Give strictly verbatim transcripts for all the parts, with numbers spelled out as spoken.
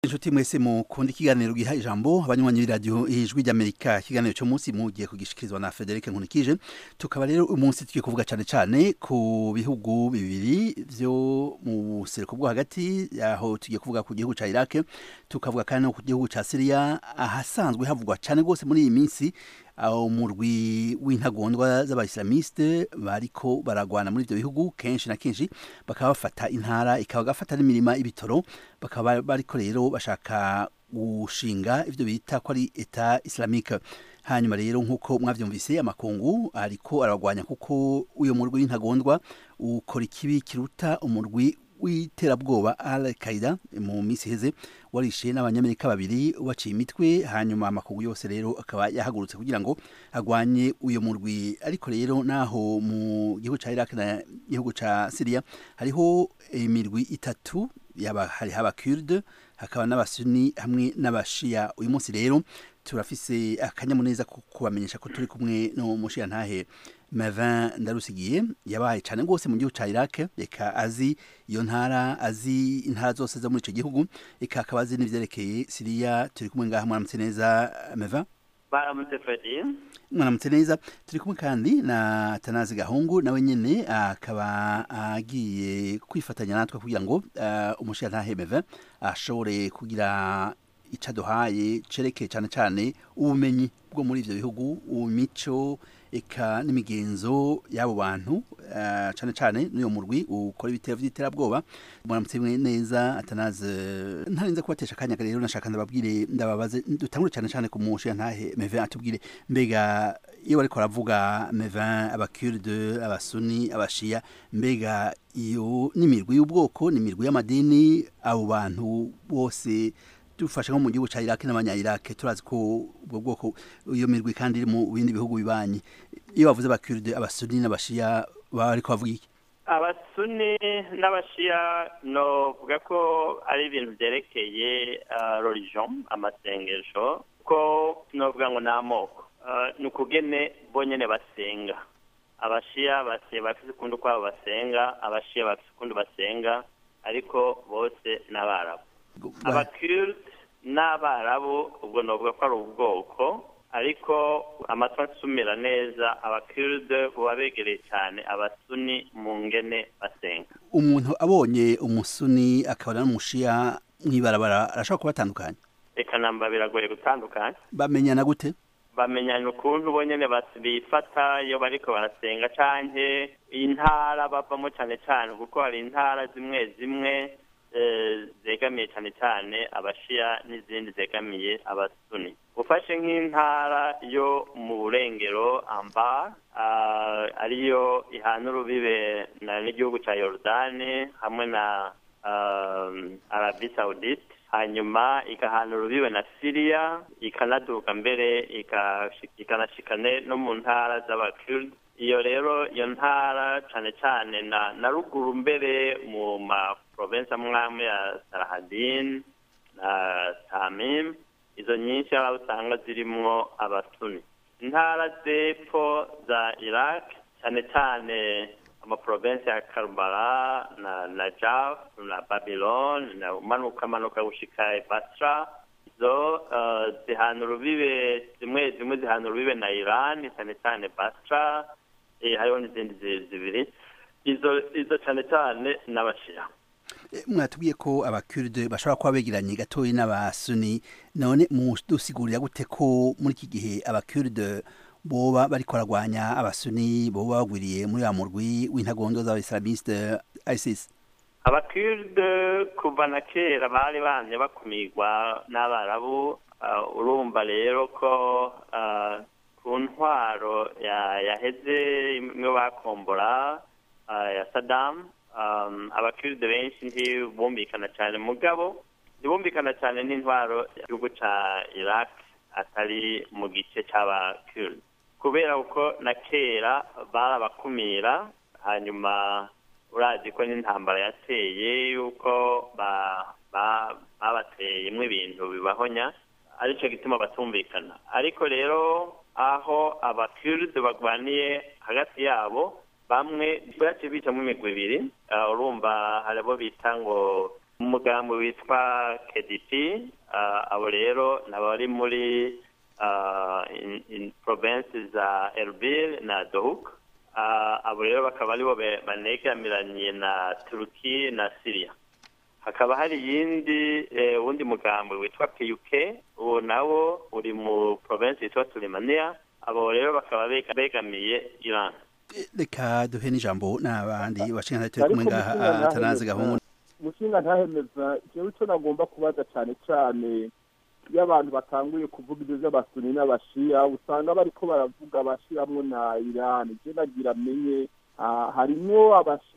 Inshuti mwese mukunda ikiganiro giha ijambo abanywanyi b'iradio ijwi ry'Amerika ikiganiro cyo munsi mugiye kugishikirizwa na Frederic Nkunikije tukaba rero umunsi tugiye kuvuga cyane cyane ku bihugu bibiri byo mu buseruko bwo hagati aho tugiye kuvuga ku gihugu ca Iraq tukavuga kandi no ku gihugu ca Syria ahasanzwe havugwa cyane gose muri iyi minsi aho murwi w'intagondwa z'abaislamiste bariko baragwana muri ivyo bihugu kenshi na kenshi bakaba bafata intara ikaba gafata n'imirima ibitoro bakaba bariko rero bashaka gushinga ivyo bita ko ari Etat Islamique. Hanyuma rero nkuko mwavyumvise amakungu ariko aragwanya kuko uyo murwi w'intagondwa ukora ikibi kiruta umurwi w'iterabwoba Al-Qaeda mu misi heze warishe n'abanyamerika babiri waciye imitwe hanyuma amakungu yose rero akaba yahagurutse kugira ngo agwanye uyo murwi. Ariko rero naho mu gihugu ca Iraq na gihugu ca Syria hariho imirwi itatu yaba hari haba Kurd hakaba n'abasuni hamwe n'abashia. Uyu munsi rero turafise akanyamuneza ko kubamenyesha ko turi kumwe no mushia ntahe Mavin Ndarusigiye yabaye cyane gose mu gihugu ca Iraq reka azi iyo ntara azi intara zose zo muri ico gihugu eka akaba azi n'ivyerekeye Syria. Turi kumwe ngaha mwaramutse neza Mavin. Baramutse Fredi. Mwaramutse neza. Turi kumwe kandi na Tanazi Gahungu nawe nyene akaba agiye kwifatanya natwe kugira ngo uh, umushia ntahe Mavin ashobore kugira icaduhaye cereke cyane cyane ubumenyi bwo muri ivyo bihugu umico eka n'imigenzo y'abo bantu uh, cyane cyane n'uyo murwi ukora ibitero vy'iterabwoba. Muramutse neza Atanaze ntarinze kubatesha akanya rero nashaka ndababwire ndababaze dutangure cyane cyane ku mushia ntahe Mevin atubwire mbega iyo bariko baravuga Mevin abakurde abasuni abashia mbega iyo n'imirwi y'ubwoko n'imirwi y'amadini abo bantu bose dufasha nko mu gihugu ca Iraq n'abanya Iraq turazi ko ubwo bwoko iyo mirwi kandi iri mu bindi bihugu bibanyi. Iyo bavuze abakurde abasuni n'abashia bari ko bavuga iki? Abasuni n'abashia no vuga ko ari ibintu byerekeye uh, religion amasengesho ko no vuga ngo namoko uh, nukugene bonyene basenga. Abashia base bafise kundu kwabo basenga abashia bafise kundu basenga ariko bose n'abarabu. Abakurde n'abarabu ubwo novuga ko ari ubwoko ariko amatwa nsumira neza abakurde babegereye cyane abasuni mu ngene basenga. Umuntu abonye umusuni akabona n'umushia mwibarabara arashaka kubatandukanya? Eka namba biragoye gutandukanya. Bamenyana gute? Bamenyana ukuntu bonyene basibifata iyo bariko barasenga canke intara bavamo cyane cyane kuko hari intara zimwe zimwe zegamiye cyane cyane abashia n'izindi zegamiye abasuni. Ufashe nk'intara yo mu burengero Anbar uh, ariyo ihana urubibe n'igihugu ca Yordani hamwe na uh, Arabie Saoudite hanyuma ikahana urubibe na Syria ikanaduka mbere ikanashikane no mu ntara z'abakurde. Iyo rero iyo ntara cyane cyane na, na ruguru mbere mu ma province amwe ya Sarhadin na Tamim izo nyinshi aho usanga zirimwo abasuni. Intara zepfo za Iraq cyane cyane ama province ya Karbala na Najaf na Babylon na manuka manuka gushika Basra zo uh, zihana urubibe zimwe zimwe zihana urubibe na Iran cyane cyane Basra eh hariho n'izindi zibiri izo izo cyane cyane n'abashia. Mwatubwiye ko abakurde bashobora kuba begeranye gatoyi n'abasuni none mudusigurira gute ko muri iki gihe abakurde boba bariko baragwanya abasuni boba bagwiriye muri ya murwi w'intagondwa z'abaislamiste ISIS? Abakurde kuva na kera bari banje bakumigwa n'abarabu uh, urumva rero ko uh, ku ntwaro yaheze imwe bakombora uh, ya Saddam um, abakurde benshi ntibumvikana cyane mugabo ntibumvikana cyane n'intwaro y'igihugu ca Iraq atari mu gice c'abakurde kubera uko na kera barabakumira hanyuma urazi ko n'intambara yateye yuko babateyemwo ibintu bibahonya arico gituma batumvikana. Ariko rero aho abakurde bagwaniye hagati yabo bamwe bace bica mu migwi ibiri urumva harabo bita ngo umugambi witwa K D P abo rero nabari muri in, in provinces za Erbil na Dohuk abo rero bakaba aribo banegamiranye na Turki na Syria. Hakaba hari yindi wundi mugambi witwa P U K uwo nawo uri mu province yitwa Sulemania abo rero bakaba begamiye Iran. Reka duhe n'ijambo n'abandi bashinga turi kumwe ngaha Atanaze Gahungu. Mushinga ntahemeza jewe cyo nagomba kubaza cyane cyane y'abantu batanguye kuvuga ibyo by'abasuni n'abashia usanga bariko baravuga abashiramwo na Iran. Je nagira menye harimo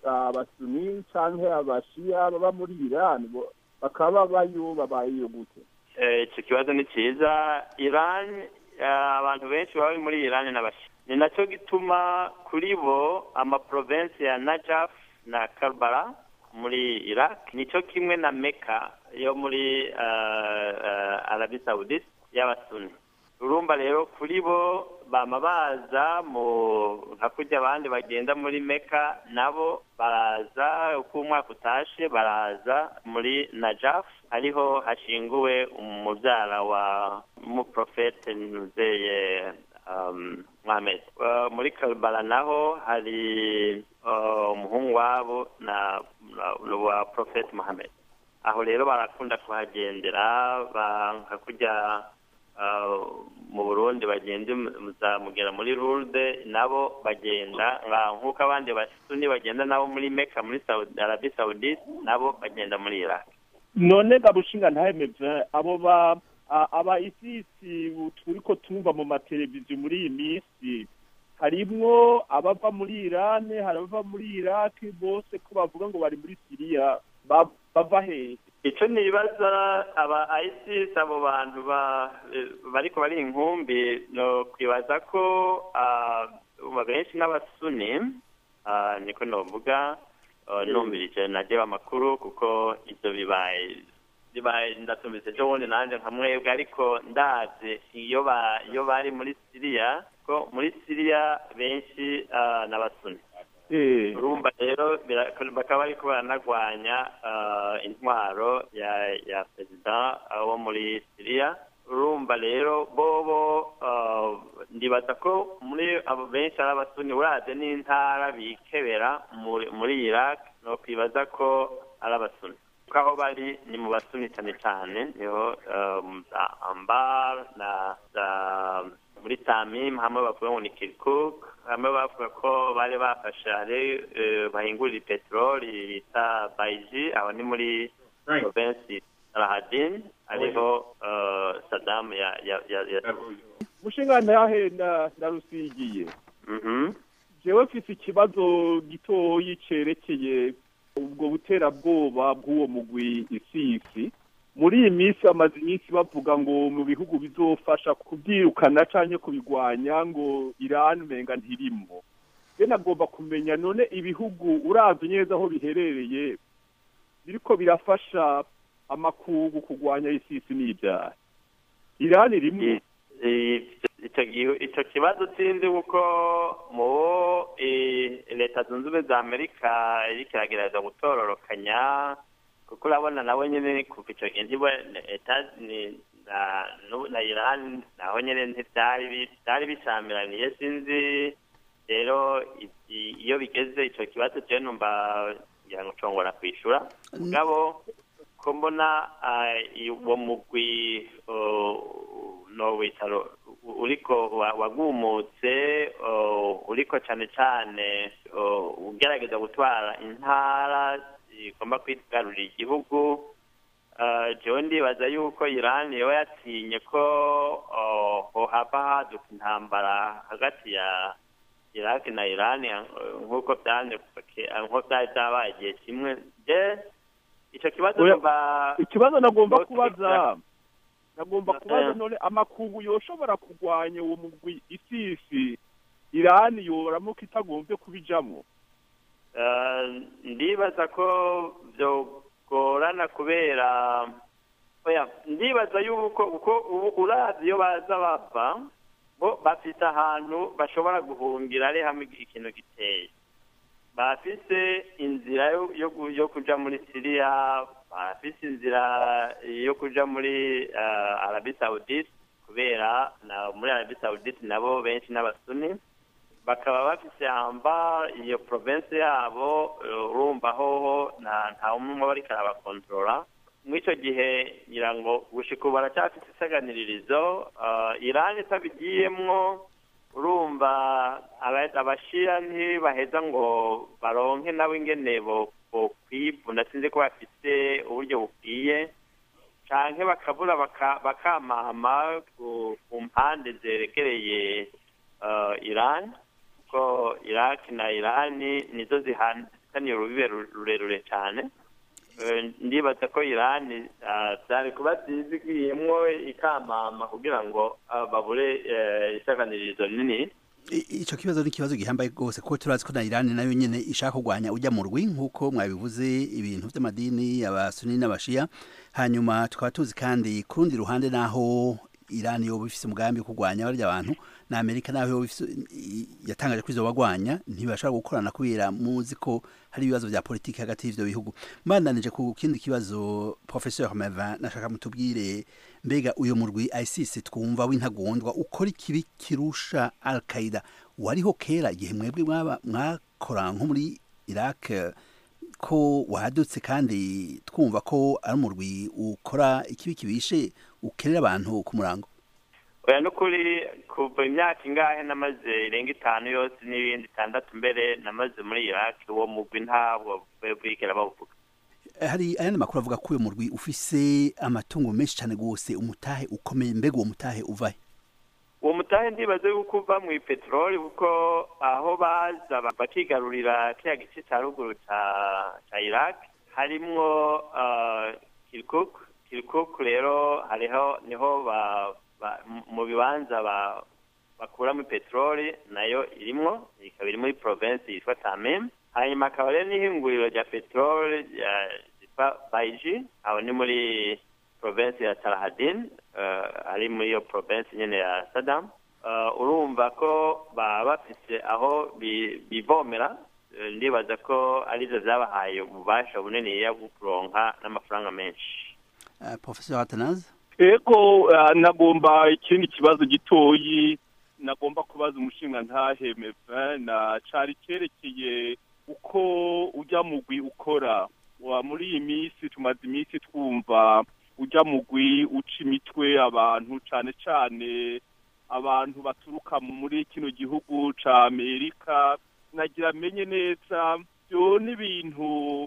abasuni canke abashia baba muri Iran bakaba bayo babayeyo gute? Eh icyo kibazo ni cyiza. Iran abantu benshi baba muri Iran n'abashia ni nacyo gituma kuri bo ama province ya Najaf na Karbala muri Iraq nico kimwe na Mecca yo muri uh, uh, Arabia Saudite y'abasuni. Urumba rero kuri bo bama baza mu hakujya abandi bagenda muri Mecca nabo baraza uko umwaka utashe baraza muri Najaf ariho hashinguwe umubyara wa mu profete nuzeye um, Muhammad. Uh, muri Karbala naho hari umuhungu uh, wabo na wa Prophet Muhammad. Aho rero barakunda kuhagendera bakujya uh, mu Burundi bagende muzamugera muri Lourdes nabo bagenda nkuko abandi basuni bagenda nabo muri Mecca muri Saudi Arabia Saudite nabo bagenda muri Iraq. None gabushinga ntahemeze abo ba aba isisi turiko tumva mu mateleviziyo muri iyi minsi harimwo abava muri Iran harava muri Iraq bose ko bavuga ngo bari muri Syria bava he? Ico nibaza aba ISIS abo bantu ba bariko bari inkumbi no kwibaza ko uh, benshi n'abasuni uh, niko novuga uh, numbirije naje amakuru kuko ivyo bibaye bibaye ndatumize John nanje nkamwebwe ariko ndaze iyo ba iyo bari muri Syria ko muri Syria benshi uh, n'abasuni. Eh urumva rero bakaba ariko baranagwanya uh, intwaro ya ya president wo muri Syria. Urumva rero bobo uh, ndibaza ko muri abo benshi arabasuni uraze n'intara bikebera muri, muri Iraq no kwibaza ko arabasuni. Kaho bari ni mu basuni cyane cyane niho um, za Ambar na za muri Tamim hamwe bavuga ngo ni Kirkuk hamwe bavuga ko bari bafashe ari uh, bahingurira petroli bita Baiji aho ni muri province Rahadin ariho uh, Saddam ya ya ya, ya. Mushinga nahe na narusigiye mhm jewe mfise ikibazo gitoyi cerekeye ubwo buterabwoba bw'uwo mugwi isisi muri iyi minsi amaze iminsi bavuga ngo mu bihugu bizofasha kubyirukana canke kubigwanya ngo Iran menga ntirimo. Je nagomba kumenya none ibihugu urazi neza aho biherereye biriko birafasha amakungu kugwanya isisi n'ibyaha Iran irimo. Icyo kibazo sindi uko mu leta zunze ubumwe za Amerika iriko iragerageza gutororokanya kuko urabona nawe nyene kuva ico gihe na na Iran naho nyene ntivyari byari bishamiraniye sinzi rero iyo bigeze ico kibazo je numva ngira ngo congora kwishura mugabo ko mbona uwo mugwi no witaro uriko wagumutse uriko cyane cyane ugerageza gutwara intara igomba kwigarurira igihugu. jewe ndibaza yuko Iran yo yatinye ko hohava haduka intambara hagati ya Iraq na Iran nk'uko byane nk'uko byari byabaye igihe kimwe. je icyo kibazo numva ikibazo nagomba kubaza nagomba kubaza none amakungu yoshobora kugwanya uwo mugwi isisi Iran yoramuka itagombe kubijamo. Uh, ndibaza ko byogorana kubera oya ndibaza yuko uko urazi yo baza bava bo bafite ahantu bashobora guhungira ari hamwe ikintu giteye bafise inzira yo yo kuja muri Syria barafise inzira yo kuja muri uh, Arabie Saoudite kubera na muri Arabie Saoudite nabo benshi n'abasuni bakaba bafise amba iyo province yabo urumva hoho nta nta umwe bari karabakontrola mw'ico gihe ngira ngo gushika baracyafise isaganiririzo uh, Iran itabigiyemwo urumva abashira ntibaheza ngo baronke nabo ingene bo kwivuna sinzi ko bafise uburyo bukwiye canke bakabura bakamama ku mpande zerekereye uh, Iran ko Iraq na Iran nizo zihananiye urubibe rurerure cyane ndibaza ko Iran zari kuba zizigiyemwo ikamama kugira ngo babure isaganirizo nini. Ico kibazo ni kibazo gihambaye gose ko turazi ko na Iran nayo nyene ishaka kugwanya ujya mu rwi nkuko mwabivuze ibintu by'amadini abasuni n'abashia hanyuma tukaba tuzi kandi kurundi ruhande naho Iran yo bifise umugambi wo kugwanya barya abantu na Amerika naho yatangaje ko izobagwanya ntibashobora gukorana kubera muzi ko hari ibibazo vya politiki hagati y'ivyo bihugu. Mbandanije ku kindi kibazo Professeur Mevin nashaka mutubwire mbega uyo murwi ISIS twumva w'intagondwa ukora ikibi kirusha Al-Qaeda wariho kera igihe mwebwe mwaba mwakora nko muri Iraq ko wadutse kandi twumva ko ari umurwi ukora ikibi kibishe ukerera abantu ku murango. Oya nukuri kuva imyaka ingahe namaze irenga itanu yose n'ibindi itandatu mbere namaze muri Iraq uwo mugwi ntabwo bwigera bawuvuga. Hari ayandi makuru avuga ko uyu murwi ufise amatungo menshi cyane gose umutahe ukomeye mbega uwo mutahe uvahe? Uwo mutahe ndibaze yuko uva mu petroli kuko aho baza bakigarurira kya gice cya ruguru ca Iraq harimwo uh, Kirkuk Kirkuk rero hariho niho ba mu bibanza bakura muri petroli nayo irimwo ikaba iri muri province yitwa Tamim hanyuma akaba rero n'ihinguriro rya petroli yitwa Baiji aho ni muri province ya Salahadin ari muri iyo province nyene ya Saddam urumva ko baba bafise aho bivomera ndibaza ko arizo zabahaye ububasha bunini ya kuronka n'amafaranga menshi. Professeur Athanase ego nagomba ikindi kibazo gitoyi nagomba kubaza umushinga ntahe Mevin na cari cerekeye uko ujya mugwi ukora wa muri iyi minsi tumaze iminsi twumva ujya mugwi uca imitwe abantu cane cane abantu baturuka muri kino gihugu ca Amerika nagira menye neza byo n'ibintu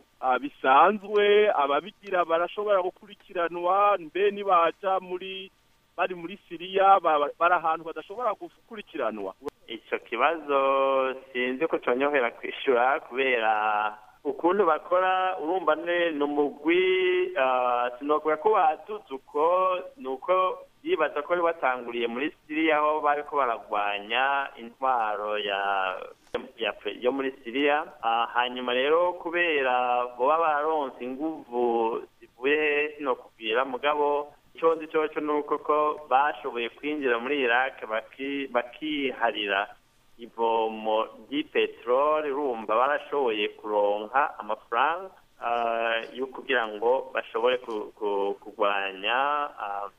bisanzwe ababigira barashobora gukurikiranwa mbe nibaja muri bari muri Syria bari ahantu badashobora gukurikiranwa. Ico kibazo sinzi ko conyohera kwishura kubera ukuntu bakora urumva ne numugwi sinokuba ko batuzuko nuko yibaza ko batanguriye muri Syria aho bariko baragwanya intwaro ya yo muri Syria hanyuma rero kubera boba baronse inguvu zivuye no kubwira mugabo cyozi cyoco nuko ko bashoboye kwinjira muri Iraq bakiharira ivomo ry'ipetroli urumva barashoboye kuronka amafaranga yo kugira ngo bashobore kugwanya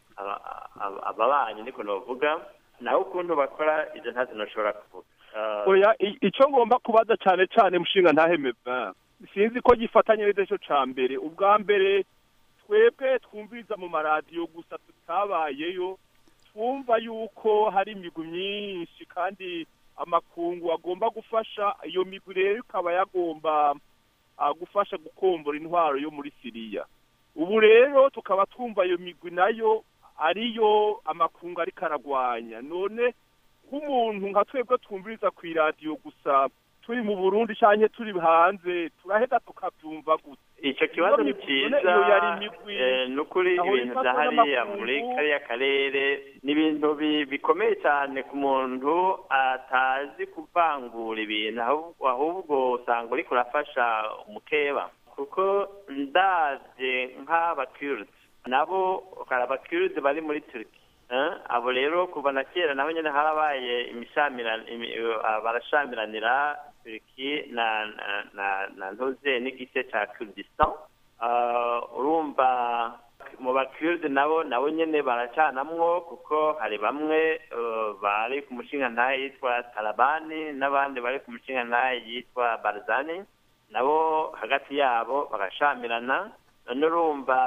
ababanyi niko novuga naho ukuntu bakora ivyo ntazi noshobora kuvuga. Oya ico ngomba kubaza cyane cyane mushinga ntahemeva sinzi ko gifatanye n'ico ca mbere ubwa mbere twebwe twumviza mu maradiyo gusa tutabayeyo twumva yuko hari imigwi myinshi kandi amakungu agomba gufasha iyo migwi rero ikaba yagomba gufasha gukombora intwaro yo muri Syria ubu rero tukaba twumva iyo migwi nayo ariyo amakungu ari karagwanya none nk'umuntu nka twebwe twumviriza ku radio gusa turi mu Burundi cyane turi hanze turaheda tukabyumva gusa ico kibazo ni cyiza nukuri ibintu byahariya muri kariya karere n'ibintu bikomeye cyane ku muntu atazi kuvangura ibintu ahubwo usanga uri kurafasha umukeba kuko ndavye nk'abakurd nabo abakurde bari muri Turki abo rero kuva na kera naho nyene harabaye imishamirano barashamiranira Turki na na na ntoze n'igice ca Kurdistan urumva mu bakiride nabo nabo nyene baracanamwo kuko hari bamwe bari ku mushingantahe yitwa Talabani n'abandi bari ku mushingantahe yitwa Barzani nabo hagati yabo bagashamirana. none urumva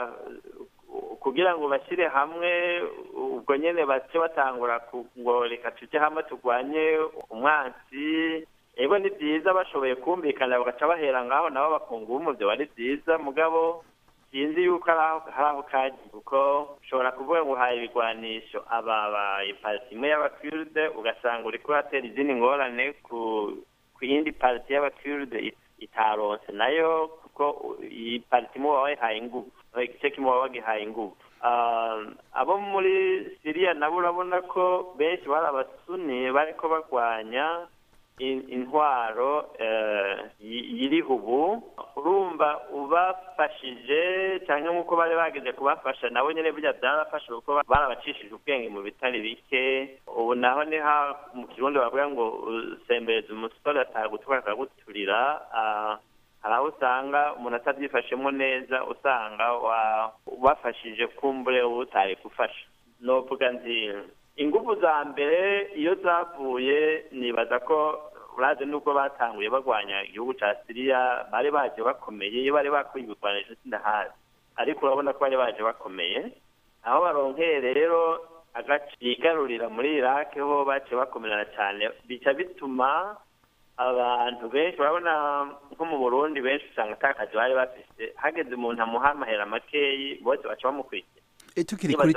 kugira ngo bashyire hamwe ubwo nyene bace batangura ngo reka tujye hamwe turwanye umwansi. Ego ni byiza bashoboye kumvikana bagaca bahera ngaho nabo bakunga ubumuvyo wari byiza, mugabo sinzi yuko hari aho kaji kuko ushobora kuvuga ngo uhaye ibigwanisho aba iparti imwe y'abakurde ugasanga uriko uratera izindi ngorane ku yindi parti y'abakurde itaronse nayo kuko iyi parti imwe wayihaye inguvu, igice kimwe wagihaye inguvu. Abo muri Syria nabo urabona ko benshi bari abasuni bariko bagwanya intwaro yiriho ubu. Urumva ubafashije cyangwa nk'uko bari bageze kubafasha nabo nyine burya byarafashe kuko barabacishije ubwenge mu bitari bike. Ubu naho ni ha mu kirundi bavuga ngo usembereza umusore atagutwara akaguturira. Hari aho usanga umuntu atabyifashemo neza usanga ubafashije kumbure uba utari gufasha. Novuga nti ingufu za mbere iyo zavuye nibaza ko uraje nubwo batanguye bagwanya igihugu ca Syria bari baje bakomeye, iyo bari bakuye ibigwanisho sindahazi, ariko urabona ko bari baje bakomeye. Aho baronkeye rero agacigarurira muri Iraq ho bace bakomerana cyane, bica bituma abantu benshi urabona nko mu Burundi benshi usanga atakaje bari bafise, hageze umuntu amuha amahera makeyi bose baca bamukwiriye. Tukiri kuri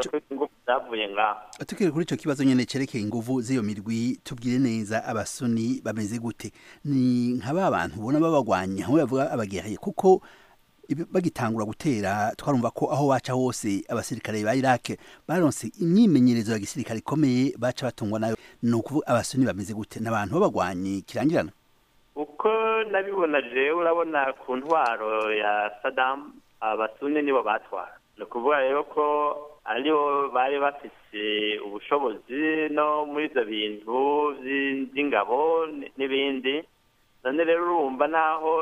tukiri kuri ico kibazo nyene cerekeye inguvu z'iyo mirwi, tubwire neza abasuni bameze gute? Ni nk'aba abantu ubona babagwanya aho bavuga abageraye, kuko bagitangura gutera twarumva ko aho waca hose abasirikare ba Iraq baronse imyimenyerezo ya gisirikare ikomeye baca batungwa nayo. Ni ukuvuga abasuni bameze gute? N'abantu babagwanyi kirangirana? Uko nabibona jewe urabona ku ntwaro ya Saddam abasuni nibo batwara, ni ukuvuga rero ko aribo bari bafise ubushobozi no muri ivyo bintu vy'ingabo n'ibindi. None rero urumva naho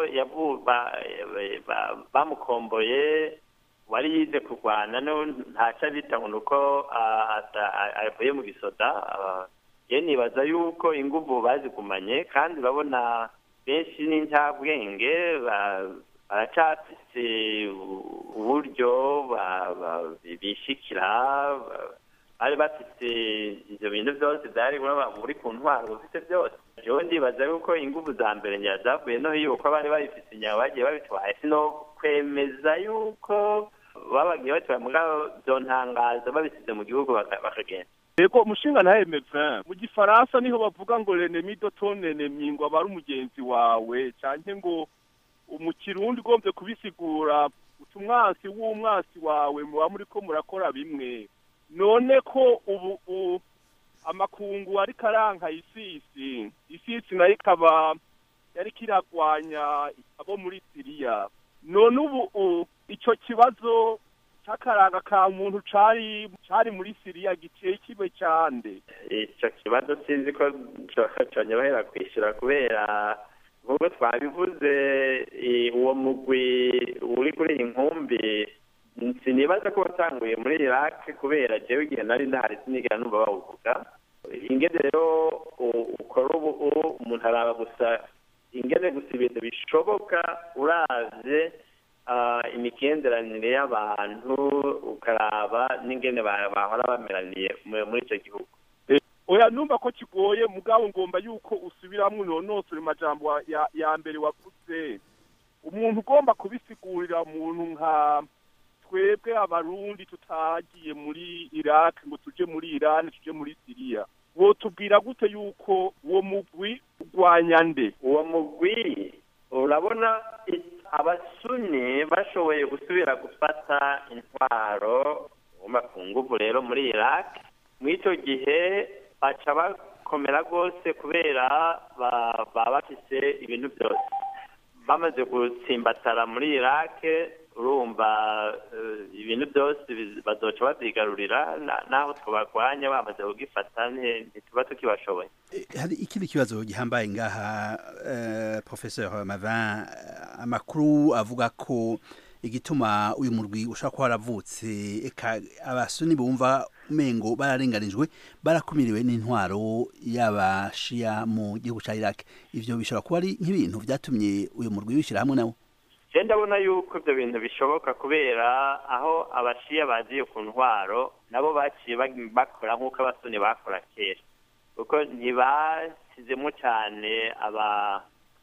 bamukomboye wari yize kurwana ntaca bita ngo nuko avuye mu gisoda. Ye nibaza yuko inguvu bazigumanye, kandi urabona benshi n'incabwenge baracafise uburyo bishikira, bari bafise ivyo bintu vyose vyari muri ku ntwaro bafite byose. Jewe ndibaza yuko inguvu za mbere nyira zavuye no yuko bari babifise inyama bagiye babitwaye, sino kwemeza yuko babagiye batwaye mugabo vyontangaza babisize mu gihugu bakagenda. Ego umushinga na M vingt mu gifaransa niho bavuga ngo l'ennemi de ton ennemi ngo abari umugenzi wawe, canke ngo umukirundi ugomvye kubisigura utumwasi w'umwasi wawe muba muriko murakora bimwe. None ko ubu amakungu ari karanka isisi isisi nayo ikaba yari kiragwanya abo muri Syria, none ubu ico kibazo cakaranga ka muntu cari cari muri Syria giteye kibe cyande. Ico kibazo sinzi ko conyobahera kwishura kubera nk'uko twabivuze uwo mugwi uri kuri iyi nkumbi sinibaza ko watanguye muri Iraq kubera jewe igihe nari ndahari sinigera numva bawuvuga. Ingene rero ukora ubu umuntu araba gusa ingene gusa ibintu bishoboka uravye imigenderanire y'abantu ukaraba n'ingene bahora bameraniye muri ico gihugu. Oya numva ko kigoye mugabo ngomba yuko usubiramwe nonosore majambo ya, ya mbere wavuze. Umuntu ugomba kubisigurira umuntu nka twebwe abarundi tutagiye muri Iraq ngo tuje muri Iran tuje muri Syria, wo tubwira gute yuko uwo mugwi ugwanya nde? Uwo mugwi urabona abasuni bashoboye gusubira gufata intwaro ku nguvu rero muri Iraq. Mw'ico gihe baca bakomera rwose kubera baba bafise ibintu byose bamaze gutsimbatara muri Iraq. Urumva ibintu byose bazoca bavyigarurira, naho twabagwanya bamaze kugifata ntituba tukibashoboye. Hari ikindi kibazo gihambaye ngaha, Professeur Mavin, amakuru avuga ko igituma uyu murwi ushaka ko waravutse eka abasuni bumva umengo bararenganijwe barakumiriwe n'intwaro y'abashia mu gihugu ca Iraq. Ivyo bishobora kuba ari nk'ibintu vyatumye uyu murwi wishira hamwe nawo. Je ndabona yuko ibyo bintu bishoboka kubera aho abashia bagiye ku ntwaro nabo baciye bakora nk'uko abasuni bakora kera, kuko ntibasizemo cyane aba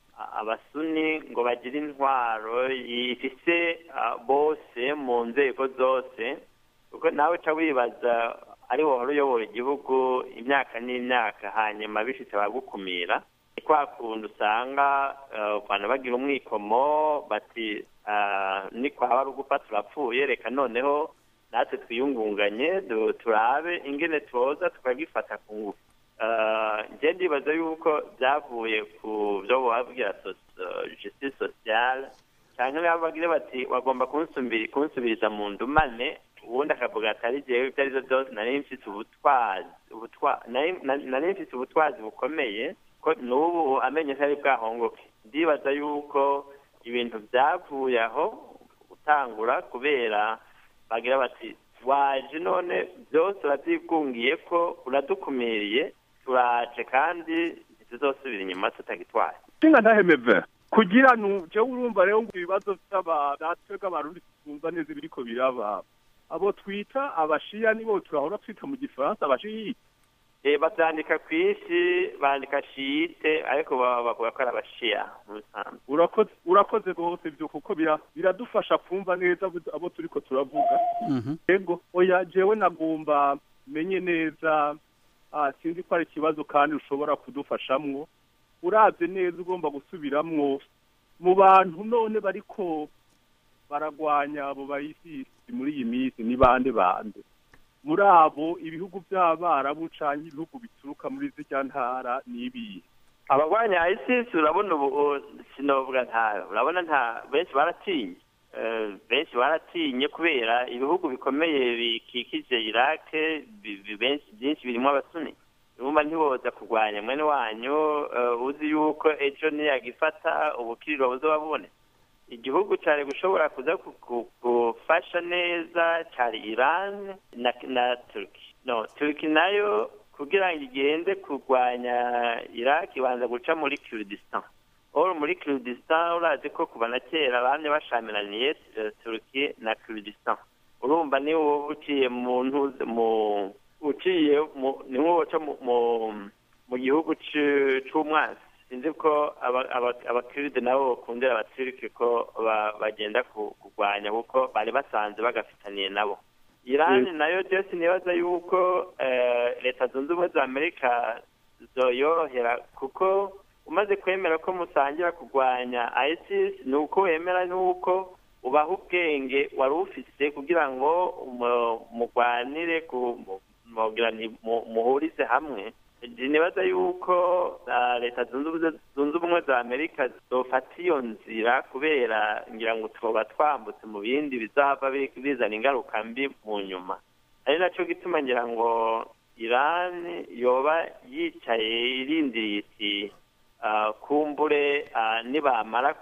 abasuni ngo bagire intwaro ifise bose mu nzego zose, kuko nawe uca wibaza ari wowe uyobora igihugu imyaka n'imyaka hanyuma bishitse bagukumira. Kwa kuntu usanga abantu bagira umwikomo bati ni kwaba ari ugupfa turapfuye, reka noneho natwe twiyungunganye turabe ingene tuza tukagifata ku ngufu. nje ndibaza yuko byavuye ku byo babwira justice sociale cyangwa babagire bati wagomba kunsubira kunsubiriza mu ndumane, ubundi akavuga atari jewe byari zo byose nari mfite ubutwazi ubutwa nari mfite ubutwazi bukomeye ko n'ubu amenye ntari bwahongoke. Ndibaza yuko ibintu byavuye aho gutangura kubera bagira bati waje none byose urabyigungiye ko uradukumiriye, turaje kandi tuzosubira inyuma tutagitwaye. Singa ndahemeve kugira nuje urumva rero ngo ibibazo by'abanatwe bw'abarundi twumva neza ibiriko biraba, abo twita abashia nibo turahora twita mu gifaransa abashia. Eh batandika kwisi bandika shiite ariko bavuga ko ari abashia. Urakoze urakoze gose byo kuko biradufasha kumva neza abo turiko turavuga. Yego oya jewe nagomba menye neza ah sinzi ko ari kibazo kandi ushobora kudufashamwo. Uravye neza ugomba gusubiramwo mu bantu none bariko baragwanya abo bayisi muri iyi minsi ni bande bande muri abo ibihugu by'abarabu canke ibihugu bituruka muri zirya ntara nibi abagwanya ISIS. Urabona ubu sinovuga nta urabona nta benshi baratinye benshi baratinye kubera ibihugu bikomeye bikikije Iraq benshi byinshi birimo abasuni. Urumva ntiboza kurwanya mwene wanyu uzi yuko ejo niyagifata ubukiriro buzobabone. Igihugu cyari gushobora kuza gufasha neza cyari Iran na, na Turkey. No, Turkey nayo kugira ngo igende kurwanya Iraq ibanza guca muri Kurdistan. Oro muri Kurdistan urazi ko kuva na kera bamwe bashamiraniye Turkey na Kurdistan. Urumva ni uciye mu ntuze mu uciye ni woca mu mu gihugu cy'umwasi. Sinzi ko abakiride nabo bakundira abaturiki ko bagenda kurwanya kuko bari basanze bagafitaniye nabo. Iran nayo byose nibaza yuko leta zunze ubumwe za Amerika zoyorohera kuko umaze kwemera ko musangira kurwanya ISIS ni uko wemera n'uko ubaha ubwenge wari ufise kugira ngo mugwanire ku muhurize hamwe. Nibaza yuko leta zunze ubumwe za Amerika zofata iyo nzira kubera ngira ngo tuba twambutse mu bindi bizava bizana ingaruka mbi mu nyuma. Ari naco gituma ngira ngo Iran yoba yicaye irindiriye iti kumbure nibamara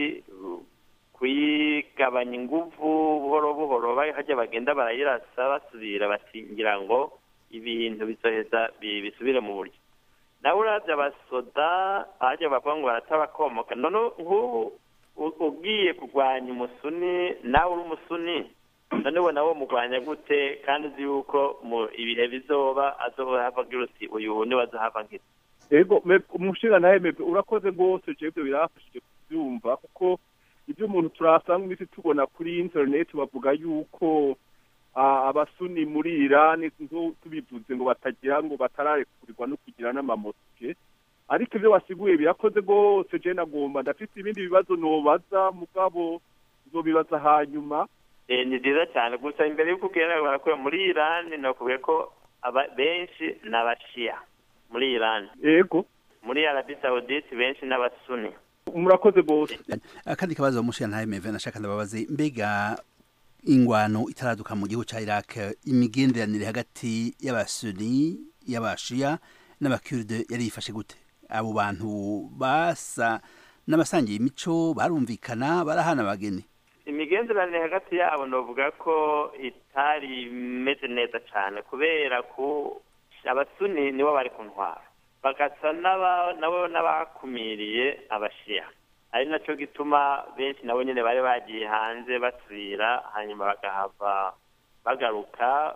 kuyigabanya inguvu buhoro buhoro hajya bagenda barayirasa basubira bati ngira ngo ibintu bizoheza bisubire mu buryo. Nawe uravye abasoda aje bavuga ngo baratabakomoka none nk'ubu ugiye kurwanya umusuni nawe uri umusuni none we nawe mugwanya gute kandi uzi yuko mu ibihe bizoba azohava giruti uyu ni wazohava ngite. Ego umushira naye mebe urakoze gose je byo birafashije kubyumva kuko ibyo umuntu turasanga imisi tubona kuri internet bavuga yuko abasuni muri Iran tubivuze ngo batagira ngo batararekurirwa no kugira n'amamoske, ariko ibyo wasiguye birakoze gose je nagomba ndafite ibindi bibazo nobaza mugabo zobibaza hanyuma. Eh ni diza cyane gusa imbere yuko kugera barakora muri Iran no kuvuga ko benshi n'abashia muri Iran. Yego muri Arabie Saoudite benshi n'abasuni. Murakoze gose. Akandi kabazo mushya ntaye meve nashaka ndababaze mbega ingwano itaraduka mu gihugu ca Iraq imigenderanire hagati y'abasuni y'abashia n'abakurde yari yifashe gute? Abo bantu basa n'abasangiye imico barumvikana barahana bageni. imigenderanire hagati yabo novuga ko itari imeze neza cyane kubera ko abasuni nibo bari ku ntwaro bagasa nabo n'abakumiriye abashiya ari nacyo gituma benshi nabo nyine bari bagiye hanze basubira hanyuma bagahava bagaruka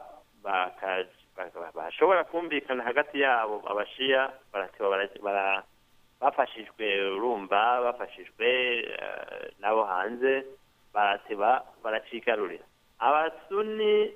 bashobora kumvikana hagati yabo abashiya baratiba bafashijwe urumva bafashijwe nabo hanze baratiba baracigarurira abasuni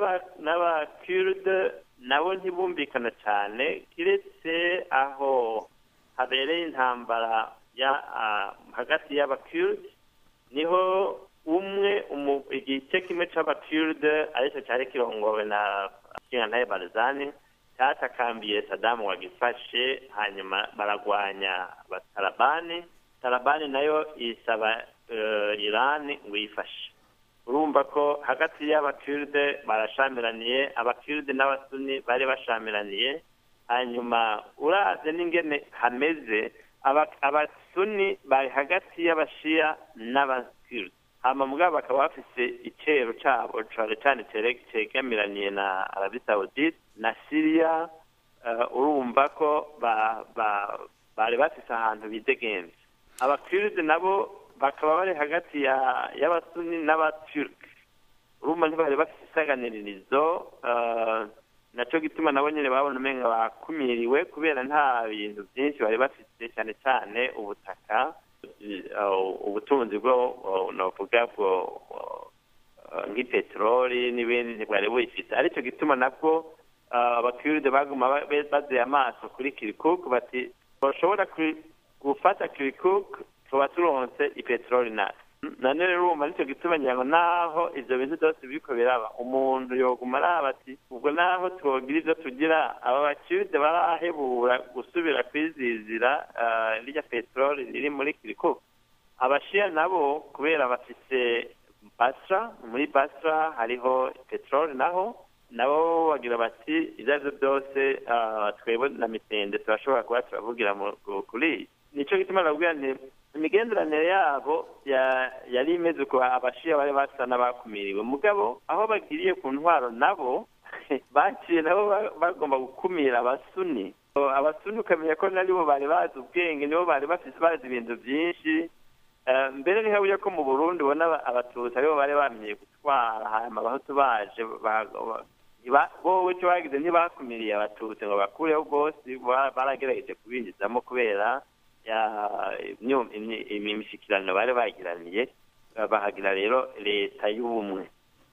n'abakurde nabo ntibumvikana cyane kiretse aho habereye intambara ya hagati y'abakurde niho umwe igice kimwe c'abakurde aricyo cyari kirongowe na Kingantahe Barzani cyatakambiye Saddam wagifashe hanyuma baragwanya abatalabani talabani nayo isaba uh, Iran ngo yifashe urumva ko hagati y'abakurde barashamiraniye abakurde n'abasuni bari bashamiraniye hanyuma uraze n'ingene hameze abasuni bari hagati y'abashiya n'abakurde hama mugabo bakaba bafise icero cabo cane cane cegamiraniye na Arabie Saoudite na Syria uh, urumva ko ba, ba, bari bafise ahantu bidegenze abakurde nabo bakaba bari hagati ya y'abasuni n'abaturk urumva ntibari bafise isaganiririzo uh, naco gituma nabo nyene babona umenga bakumiriwe kubera nta bintu byinshi bari bafise cyane cyane ubutaka ubutunzi bwo novuga bwo nk'ipetroli n'ibindi ntibwari buyifite aricyo gituma nabwo abakurde baguma bazeye amaso kuri Kirkuk bati bashobora gufata Kirkuk tuba turonse ipetroli nayo nane rero urumva nicyo gituma ngira ngo naho ivyo bintu byose biriko biraba umuntu yoguma araba ati ubwo naho twogira ivyo tugira aba bakurde barahebura gusubira kwizizira irya petroli riri muri Kirkuk abashiya nabo kubera bafise Basra muri Basra hariho petroli naho nabo bagira bati ivyo byose twebwe na mitende turashobora kuba turavugira kuri nico gituma nabwira nti imigenderanire yabo yari imeze uko abashiya bari basa n'abakumiriwe mugabo aho bagiriye ku ntwaro nabo baciye nabo bagomba gukumira abasuni abasuni ukamenya ko naribo bari bazi ubwenge nibo bari bafise bazi ibintu byinshi mbere ni habuye ko mu Burundi ubona abatutsi aribo bari bamenye gutwara hanyuma abahutu baje bowe cyo bagize ntibakumiriye abatutsi ngo bakureho bose baragerageje kubinjizamo kubera imishikirano bari bagiraniye bahagira rero leta y'ubumwe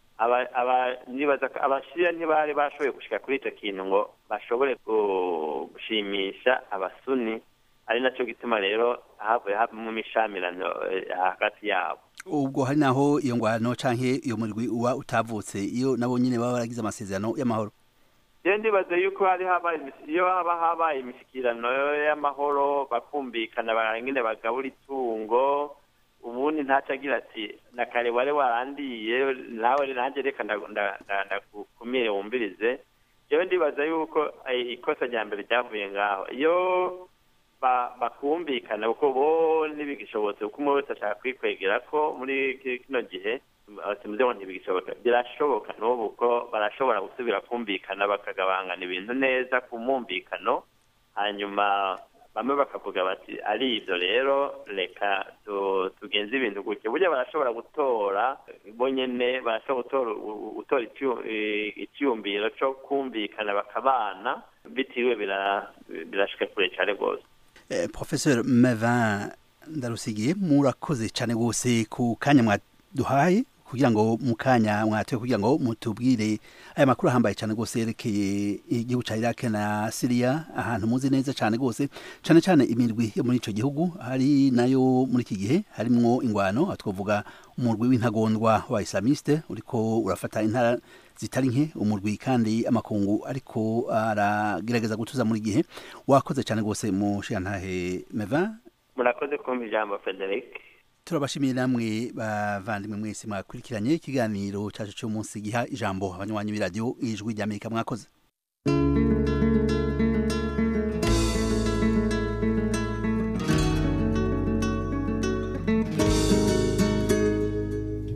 abashiya ntibari bashoboye gushika kuri icyo kintu ngo bashobore gushimisha abasuni ari nacyo gituma rero havuye havamo imishamirano hagati yabo ubwo hari naho iyo ngwano canke iyo murwi uba utavutse iyo nabo nyine baba baragize amasezerano y'amahoro je ndibaza yuko hari habaye iyo haba habaye imishikirano y'amahoro bakumvikana barangine bagabura itungo ubundi ntacagira ati nakare ware warandiye nawe nanje reka ndakumire wumvirize jewe ndibaza yuko ikosa rya mbere ryavuye ngaho iyo bakumvikana uko bo ntibigishobotse uko umwe wese ashaka kwikwegera ko muri kino gihe abatemuze ngo ntibigishoboka birashoboka n'ubu ko barashobora gusubira kumvikana bakagabangana ibintu neza ku mwumvikano hanyuma bamwe bakavuga bati ari ibyo rero reka tugenze ibintu gutya burya barashobora gutora bo nyene barashobora gutora icyumviro cyo kumvikana bakabana bitiriwe birashika kure cyane rwose. Eh, Professeur Mevin Ndarusigiye murakoze cyane gose ku kanya mwaduhaye kugira ngo mukanya mwatwe kugira ngo mutubwire aya makuru ahambaye cyane gose yerekeye igihugu ca Iraq na Syria ahantu muzi neza cyane gose cyane cyane imirwi yo muri ico gihugu hari nayo muri iki gihe harimwo ingwano atwovuga umurwi w'intagondwa wa Islamiste uriko urafata intara zitari nke umurwi kandi amakungu ariko aragerageza gutuza muri gihe wakoze cyane gose mu shantahe Mevin murakoze kumva ijambo Frederic turabashimiye namwe bavandimwe mwese mwakurikiranye ikiganiro cyacu cyo munsi giha ijambo abanywanyi b'iradio ijwi rya Amerika mwakoze.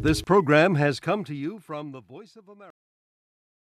This program has come to you from the Voice of America.